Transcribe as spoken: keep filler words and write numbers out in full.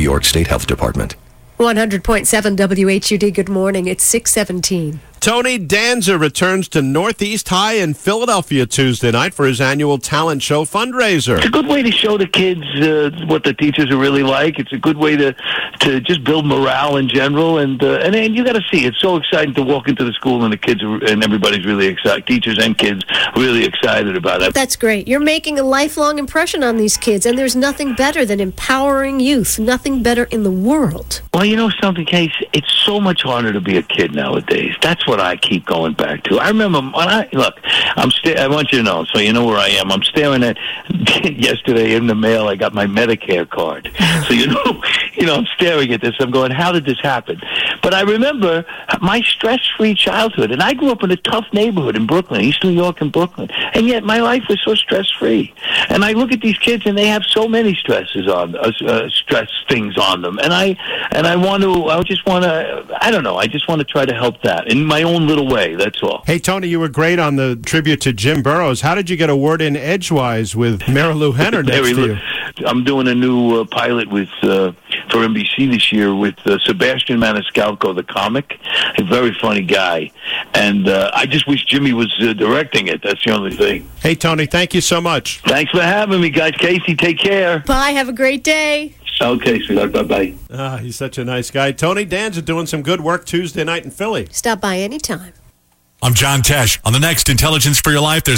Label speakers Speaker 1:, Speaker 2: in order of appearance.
Speaker 1: New York State Health Department.
Speaker 2: one hundred point seven W H U D, good morning. It's six seventeen.
Speaker 3: Tony Danza returns to Northeast High in Philadelphia Tuesday night for his annual talent show fundraiser.
Speaker 4: It's a good way to show the kids uh, what the teachers are really like. It's a good way to to just build morale in general. And uh, and, and you got to see, it's so exciting to walk into the school and the kids are, and everybody's really excited. Teachers and kids really excited about it.
Speaker 2: That's great. You're making a lifelong impression on these kids, and there's nothing better than empowering youth. Nothing better in the world.
Speaker 4: Well, you know something, Case? It's so much harder to be a kid nowadays. That's what I keep going back to. I remember when I, look, I'm sta- I want you to know, so you know where I am. I'm staring at, yesterday in the mail, I got my Medicare card. So, you know, you know, I'm staring at this. I'm going, how did this happen? But I remember my stress-free childhood, and I grew up in a tough neighborhood in Brooklyn, East New York and Brooklyn, and yet my life was so stress-free. And I look at these kids, and they have so many stresses on, uh, uh, stress things on them, and I, and I want to, I just want to, I don't know, I just want to try to help that in my own little way, that's all.
Speaker 3: Hey, Tony, you were great on the tribute to Jim Burrows. How did you get a word in edgewise with Mary Lou Henner next
Speaker 4: Mary
Speaker 3: to
Speaker 4: Lou,
Speaker 3: you?
Speaker 4: I'm doing a new uh, pilot with uh, for N B C this year with uh, Sebastian Maniscalco, the comic, a very funny guy. And uh, I just wish Jimmy was uh, directing it. That's the only thing.
Speaker 3: Hey, Tony, thank you so much.
Speaker 4: Thanks for having me, guys. Casey, take care.
Speaker 2: Bye. Have a great day.
Speaker 4: Okay, sweetheart. Bye-bye.
Speaker 3: Ah, he's such a nice guy. Tony Danza doing some good work Tuesday night in Philly.
Speaker 2: Stop by anytime.
Speaker 5: I'm John Tesh. On the next Intelligence for Your Life, there's